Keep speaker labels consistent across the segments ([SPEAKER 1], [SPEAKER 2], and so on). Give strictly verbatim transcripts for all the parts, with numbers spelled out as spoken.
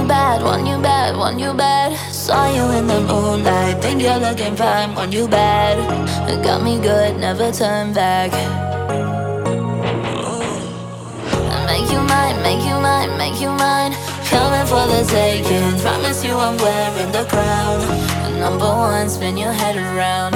[SPEAKER 1] bad, want you bad, want you bad. Saw you in the moonlight, think you're looking fine, want you bad. It got me good, never turn back. Make you mine, make you mine, make you mine. Coming for the taking, promise you I'm wearing the crown. Number one, spin your head around.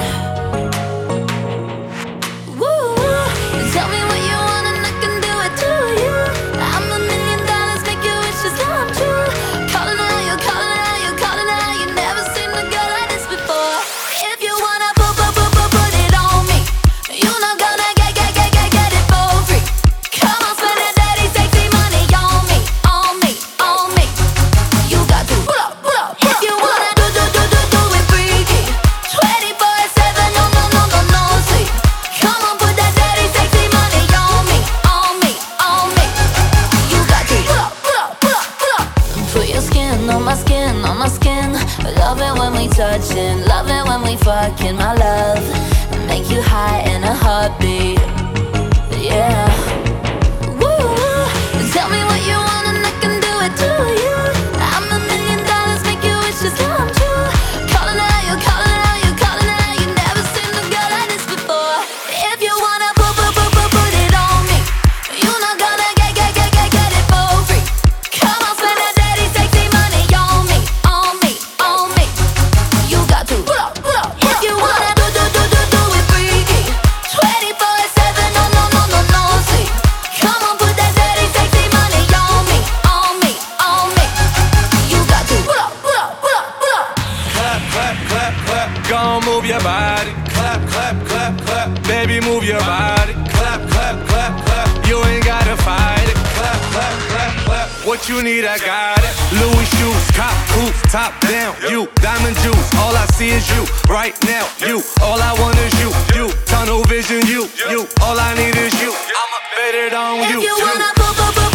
[SPEAKER 1] Woo! Tell me what you want and I can do it to you. I'm a million dollars, make your wishes come true. Calling out, you calling out, you calling out. You never seen a girl like this before. If you wanna put, put, put, put, put it on me, you not gonna get, get, get, get, get it for free. Come on, spend that daddy sexy money on me, on me, on me. You got to pull up, pull up, pull up. If you wanna do, do, do, do, do it freaky, twenty-four seven, no, no, no, no, no sleep. Come on, put that daddy sexy money on me, on me, on me. You got to pull up, pull up, pull up, pull up. Put your skin on my skin, on my skin. Love it when we touchin', love it when we fucking, my love. Make you high in a heartbeat, yeah. Woo! Tell me what you want and I can do it to you. I'm a million dollars, make your wishes come true. Calling out, you calling out, you calling out. You never seen a girl like this before. If you wanna put, put, put, put, put it on me, you not gonna get, get, get, get, get it for free. Come on, spend that daddy sexy money on me, on me, on me. You got to pull up, pull up, pull up. If you wanna do, do, do, do, do it freaky, twenty-four seven, no, no, no, no, no sleep. Come on, put that daddy sexy money on me, on me, on me. You got to pull up, pull up, pull up, pull up.
[SPEAKER 2] Clap, clap, clap, clap. Go on, move your body. Clap, clap, clap, clap. Baby, move your body. Clap, clap, clap, clap. You ain't gotta fight it. Clap, clap, clap, clap. What you need, I got it. Louis shoes, cop boots, top down. You, diamond juice. All I see is you. Right now, you. All I want is you. You, tunnel vision, you. You, all I need is you. I'ma bet it on you.
[SPEAKER 1] If you wanna put, put, put,